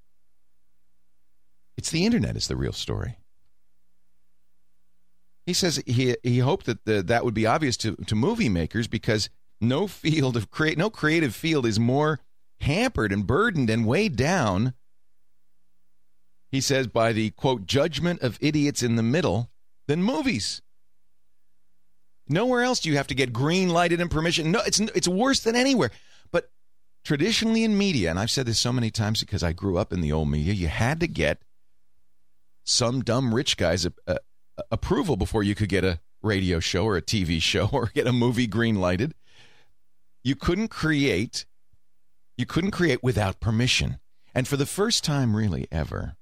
V: It's the internet is the real story. He says he he hoped that the, that would be obvious to, to movie makers because no field of create no creative field is more hampered and burdened and weighed down, he says, by the, quote, judgment of idiots in the middle than movies. Nowhere else do you have to get green lighted and permission. No, it's it's worse than anywhere. But traditionally in media, and I've said this so many times because I grew up in the old media, you had to get some dumb rich guy's uh, uh, approval before you could get a radio show or a T V show or get a movie green lighted. You couldn't create, you couldn't create without permission. And for the first time really ever,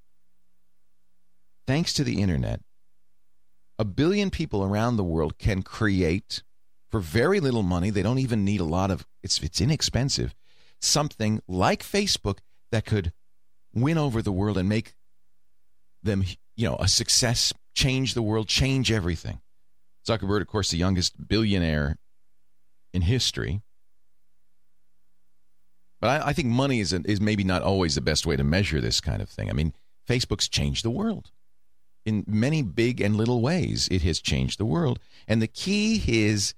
V: thanks to the internet, a billion people around the world can create for very little money. They don't even need a lot of, it's it's inexpensive, something like Facebook that could win over the world and make them, you know, a success, change the world, change everything. Zuckerberg, of course, the youngest billionaire in history. But I, I think money is, a, is maybe not always the best way to measure this kind of thing. I mean, Facebook's changed the world. In many big and little ways, it has changed the world. And the key is,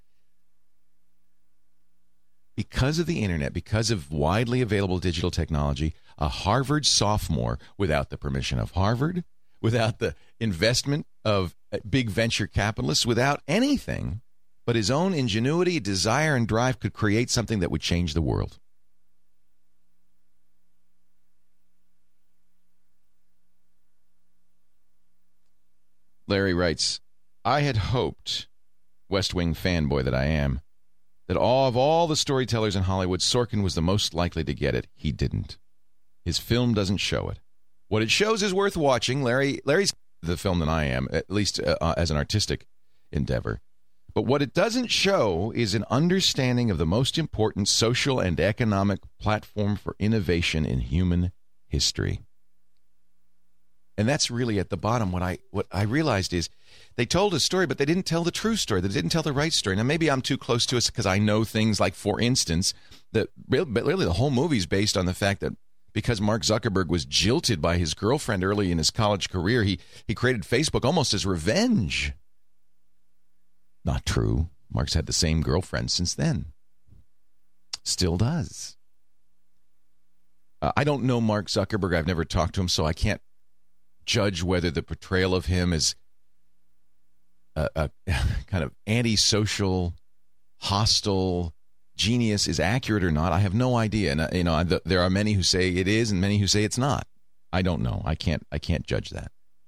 V: because of the internet, because of widely available digital technology, a Harvard sophomore, without the permission of Harvard, without the investment of big venture capitalists, without anything but his own ingenuity, desire, and drive, could create something that would change the world. Larry writes, I had hoped, West Wing fanboy that I am, that all of all the storytellers in Hollywood, Sorkin was the most likely to get it. He didn't. His film doesn't show it. What it shows is worth watching. Larry, Larry's the film than I am, at least uh, uh, as an artistic endeavor. But what it doesn't show is an understanding of the most important social and economic platform for innovation in human history. And that's really at the bottom. What I what I realized is they told a story, but they didn't tell the true story. They didn't tell the right story. Now, maybe I'm too close to it because I know things like, for instance, that really the whole movie's based on the fact that because Mark Zuckerberg was jilted by his girlfriend early in his college career, he, he created Facebook almost as revenge. Not true. Mark's had the same girlfriend since then. Still does. Uh, I don't know Mark Zuckerberg. I've never talked to him, so I can't judge whether the portrayal of him as a, a kind of antisocial, hostile genius is accurate or not. I have no idea. And, uh, you know, th- there are many who say it is and many who say it's not. I don't know. I can't, I can't judge that.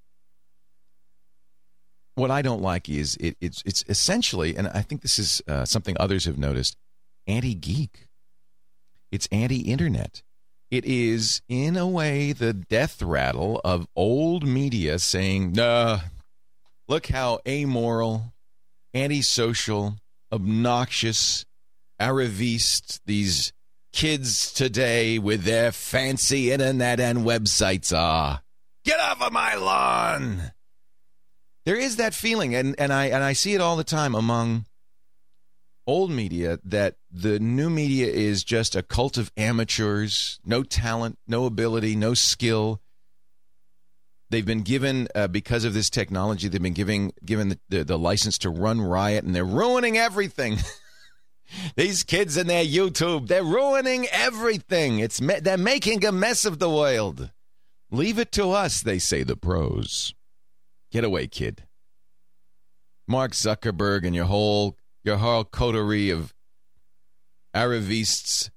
V: What I don't like is it, it's, it's essentially, and I think this is uh, something others have noticed, anti-geek. It's anti-internet. It is, in a way, the death rattle of old media saying, nah, look how amoral, antisocial, obnoxious, arriviste these kids today with their fancy internet and websites are. Get off of my lawn! There is that feeling, and, and I and I see it all the time among old media, that the new media is just a cult of amateurs, no talent, no ability, no skill. They've been given, uh, because of this technology, they've been giving, given the, the, the license to run riot, and they're ruining everything. These kids and their YouTube, they're ruining everything. It's They're making a mess of the world. Leave it to us, they say the pros. Get away, kid. Mark Zuckerberg and your whole your whole coterie of Aravists,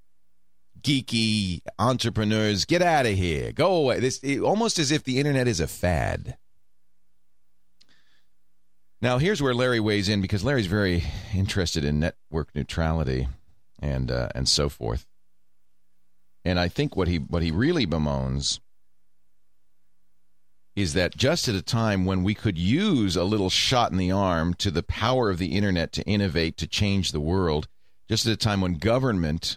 V: geeky entrepreneurs, get out of here. Go away. This it, almost as if the internet is a fad. Now, here's where Larry weighs in, because Larry's very interested in network neutrality and uh, and so forth. And I think what he what he really bemoans is that just at a time when we could use a little shot in the arm to the power of the internet to innovate, to change the world, just at a time when government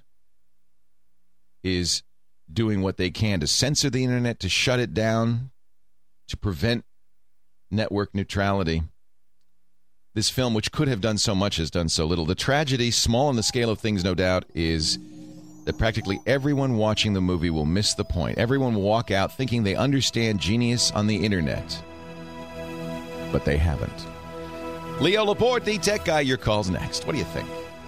V: is doing what they can to censor the internet, to shut it down, to prevent network neutrality, this film, which could have done so much, has done so little. The tragedy, small in the scale of things, no doubt, is that practically everyone watching the movie will miss the point. Everyone will walk out thinking they understand genius on the internet. But they haven't. Leo Laporte, the tech guy, your call's next. What do you think?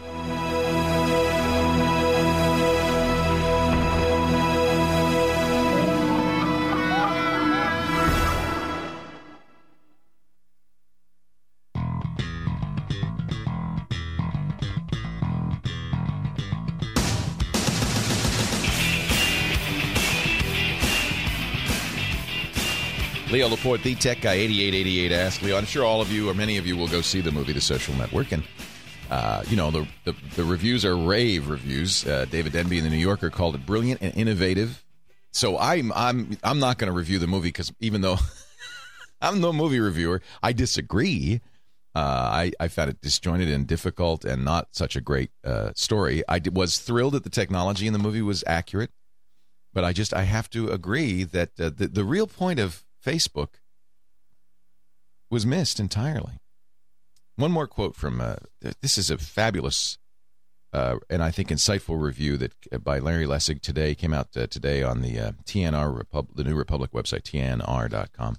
V: Leo Laporte, the tech guy, eighty-eight eighty-eight Ask Leo. I'm sure all of you, or many of you, will go see the movie The Social Network. And, uh, you know, the, the the reviews are rave reviews. Uh, David Denby in The New Yorker called it brilliant and innovative. So I'm I'm I'm not going to review the movie, because even though I'm no movie reviewer, I disagree. Uh, I, I found it disjointed and difficult and not such a great uh, story. I d- was thrilled that the technology in the movie was accurate, but I just I have to agree that uh, the the real point of Facebook was missed entirely. One more quote from, uh, this is a fabulous uh, and I think insightful review that uh, by Larry Lessig today, came out uh, today on the uh, T N R, Repub- the New Republic website, T N R dot com.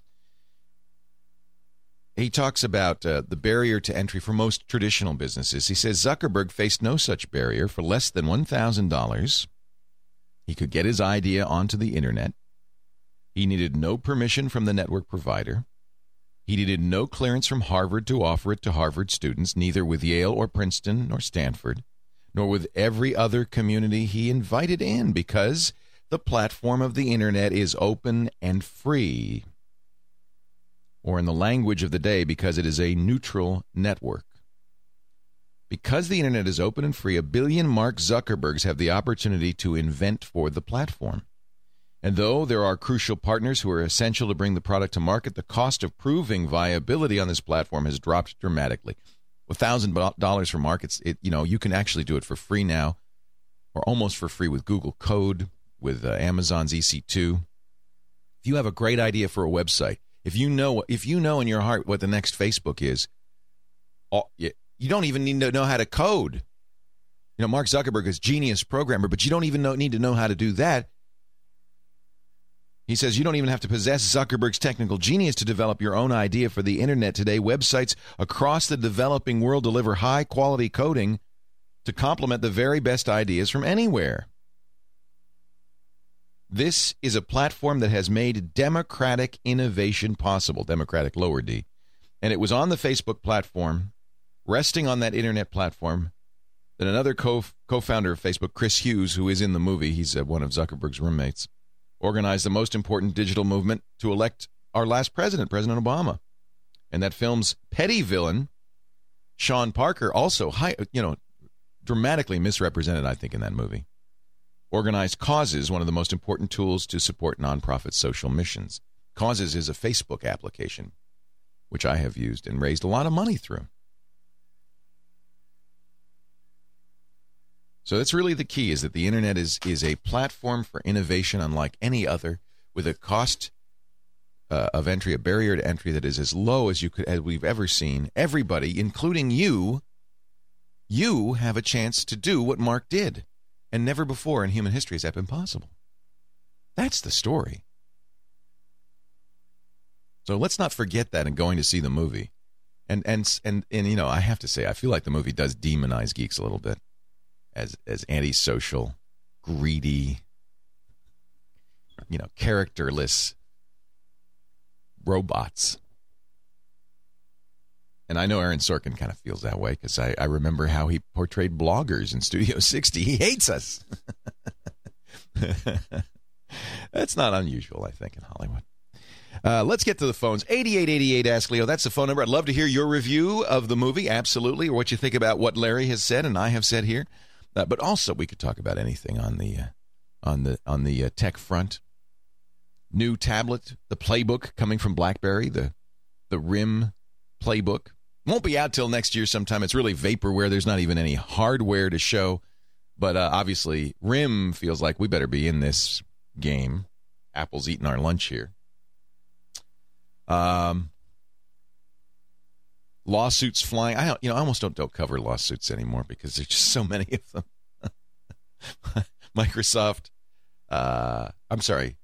V: He talks about uh, the barrier to entry for most traditional businesses. He says Zuckerberg faced no such barrier. For less than one thousand dollars, he could get his idea onto the internet. He needed no permission from the network provider. He needed no clearance from Harvard to offer it to Harvard students, neither with Yale or Princeton or Stanford, nor with every other community he invited in, because the platform of the internet is open and free. Or in the language of the day, because it is a neutral network. Because the internet is open and free, a billion Mark Zuckerbergs have the opportunity to invent for the platform. And though there are crucial partners who are essential to bring the product to market, the cost of proving viability on this platform has dropped dramatically. one thousand dollars for markets, it, you know, you can actually do it for free now, or almost for free with Google Code, with uh, Amazon's E C two. If you have a great idea for a website, if you know if you know in your heart what the next Facebook is, you don't even need to know how to code. You know, Mark Zuckerberg is a genius programmer, but you don't even know, need to know how to do that. He says you don't even have to possess Zuckerberg's technical genius to develop your own idea for the internet today. Websites across the developing world deliver high-quality coding to complement the very best ideas from anywhere. This is a platform that has made democratic innovation possible, democratic lower D. And it was on the Facebook platform, resting on that internet platform, that another co- co-founder of Facebook, Chris Hughes, who is in the movie, he's uh, one of Zuckerberg's roommates, organized the most important digital movement to elect our last president, President Obama. And that film's petty villain, Sean Parker, also high, you know, dramatically misrepresented, I think, in that movie. Organized Causes, one of the most important tools to support nonprofit social missions. Causes is a Facebook application, which I have used and raised a lot of money through. So that's really the key, is that the internet is is a platform for innovation unlike any other, with a cost uh, of entry, a barrier to entry that is as low as you could as we've ever seen. Everybody, including you, you have a chance to do what Mark did, and never before in human history has that been possible. That's the story. So let's not forget that in going to see the movie. And and and and you know, I have to say, I feel like the movie does demonize geeks a little bit. As as antisocial, greedy, you know, characterless robots. And And I know Aaron Sorkin kind of feels that way because I, I remember how he portrayed bloggers in Studio sixty. He hates us. That's not unusual, I think, in Hollywood. Uh, let's get to the phones. eighty-eight eighty-eight Ask Leo. That's the phone number. I'd love to hear your review of the movie, absolutely, or what you think about what Larry has said and I have said here. Uh, but also, we could talk about anything on the uh, on the on the uh, tech front. New tablet, the Playbook coming from BlackBerry, the the RIM Playbook. Won't be out till next year sometime. It's really vaporware. There's not even any hardware to show. But uh, obviously, RIM feels like we better be in this game. Apple's eating our lunch here. Um, lawsuits flying. I don't, you know, I almost don't, don't cover lawsuits anymore because there's just so many of them. Microsoft. Uh, I'm sorry.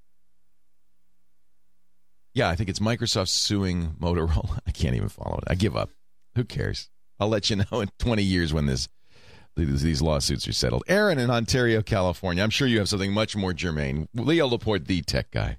V: Yeah, I think it's Microsoft suing Motorola. I can't even follow it. I give up. Who cares? I'll let you know in twenty years when this these lawsuits are settled. Aaron in Ontario, California. I'm sure you have something much more germane. Leo Laporte, the tech guy.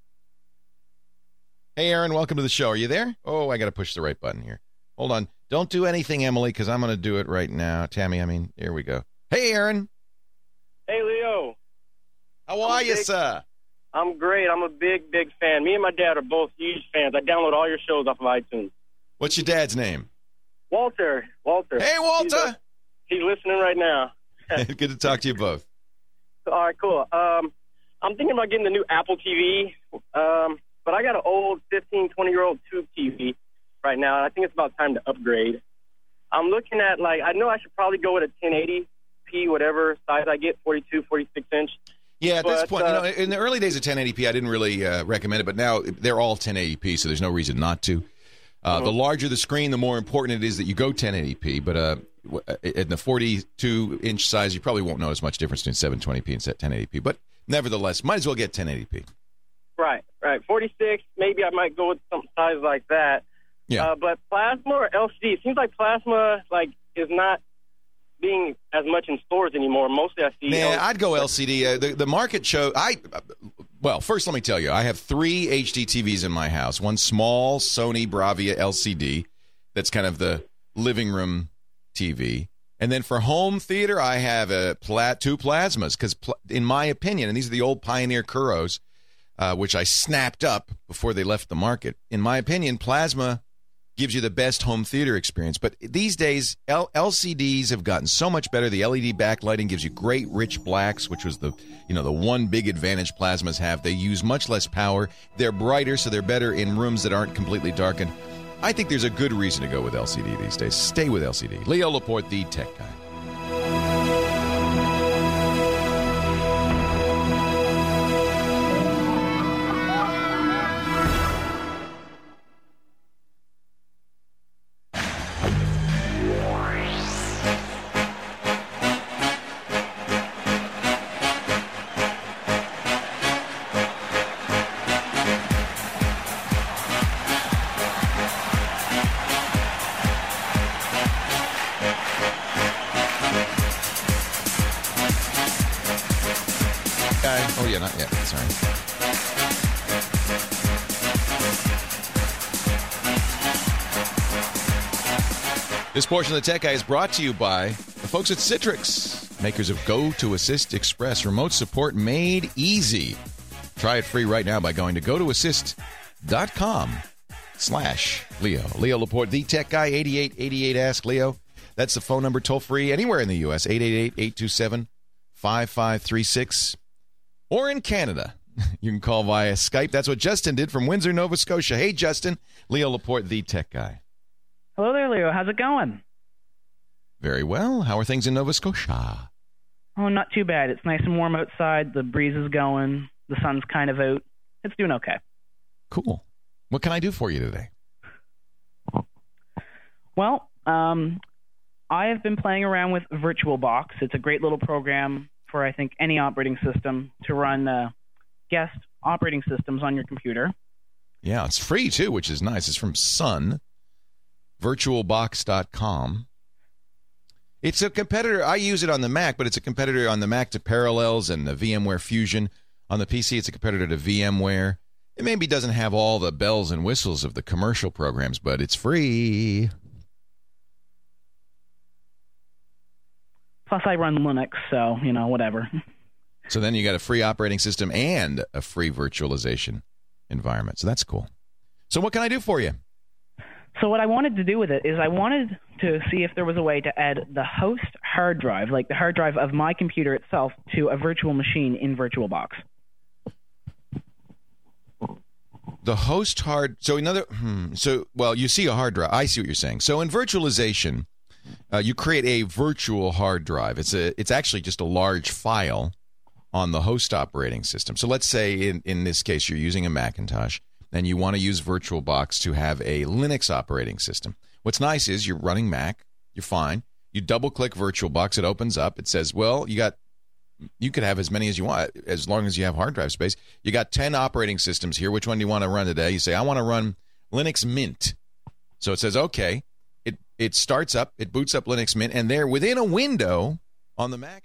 V: Hey, Aaron, welcome to the show. Are you there? Oh, I got to push the right button here. Hold on. Don't do anything, Emily, because I'm going to do it right now. Tammy, I mean, here we go. Hey, Aaron.
C: Hey, Leo.
V: How are you,
C: big,
V: sir?
C: I'm great. I'm a big, big fan. Me and my dad are both huge fans. I download all your shows off of iTunes.
V: What's your dad's name?
C: Walter. Walter.
V: Hey, Walter.
C: He's, uh, he's listening right now.
V: Good to talk to you both.
C: All right, cool. Um, I'm thinking about getting the new Apple T V, um, but I got an old fifteen, twenty-year-old tube T V right now, and I think it's about time to upgrade. I'm looking at, like, I know I should probably go with a ten eighty p, whatever size I get, forty-two, forty-six inch.
V: Yeah, at
C: but,
V: this point,
C: uh,
V: you know, in the early days of ten eighty p, I didn't really uh, recommend it, but now they're all ten eighty p, so there's no reason not to. Uh, mm-hmm. The larger the screen, the more important it is that you go ten eighty p, but uh, in the forty-two inch size, you probably won't notice much difference between seven twenty p and ten eighty p, but nevertheless, might as well get ten eighty p.
C: Right, right. forty-six, maybe I might go with some size like that.
V: Yeah.
C: Uh, but plasma or L C D? It seems like plasma, like, is not being as much in stores anymore. Mostly I see.
V: Yeah, I'd go L C D. Uh, the, the market show, I, well, first let me tell you, I have three H D T Vs in my house. One small Sony Bravia L C D that's kind of the living room T V. And then for home theater, I have a pla- two plasmas because, pl- in my opinion, and these are the old Pioneer Kuros, uh, which I snapped up before they left the market. In my opinion, plasma gives you the best home theater experience. But these days, L- LCDs have gotten so much better. The L E D backlighting gives you great rich blacks, which was the, you know, the one big advantage plasmas have. They use much less power. They're brighter, so they're better in rooms that aren't completely darkened. I think there's a good reason to go with L C D these days. Stay with L C D. Leo Laporte, the tech guy. Oh, yeah, not yet. Sorry. This portion of the Tech Guy is brought to you by the folks at Citrix, makers of Go to Assist Express. Remote support made easy. Try it free right now by going to go to assist dot com slash Leo. Leo Laporte, the Tech Guy, eighty-eight eighty-eight Ask Leo. That's the phone number, toll free, anywhere in the U S, eight eight eight, eight two seven, five five three six. Or in Canada, you can call via Skype. That's what Justin did from Windsor, Nova Scotia. Hey, Justin. Leo Laporte, the tech guy.
D: Hello there, Leo. How's it going?
V: Very well. How are things in Nova Scotia?
D: Oh, not too bad. It's nice and warm outside. The breeze is going. The sun's kind of out. It's doing okay.
V: Cool. What can I do for you today?
D: Well, um, I have been playing around with VirtualBox. It's a great little program for, I think, any operating system to run uh, guest operating systems on your computer.
V: Yeah, it's free, too, which is nice. It's from Sun, virtual box dot com. It's a competitor. I use it on the Mac, but it's a competitor on the Mac to Parallels and the VMware Fusion. On the P C, it's a competitor to VMware. It maybe doesn't have all the bells and whistles of the commercial programs, but it's free.
D: Plus, I run Linux, so, you know, whatever.
V: So then you got a free operating system and a free virtualization environment. So that's cool. So what can I do for you?
D: So what I wanted to do with it is I wanted to see if there was a way to add the host hard drive, like the hard drive of my computer itself, to a virtual machine in VirtualBox.
V: The host hard, so another, hmm, so, well, you see a hard drive. I see what you're saying. So in virtualization, uh, you create a virtual hard drive. It's a, it's actually just a large file on the host operating system. So let's say in, in this case, you're using a Macintosh and you want to use VirtualBox to have a Linux operating system. What's nice is you're running Mac, you're fine. You double click VirtualBox, it opens up. It says, well, you got, you could have as many as you want, as long as you have hard drive space. You got ten operating systems here. Which one do you want to run today? You say, I want to run Linux Mint. So it says, okay. It it starts up, it boots up Linux Mint, and there within a window on the Mac.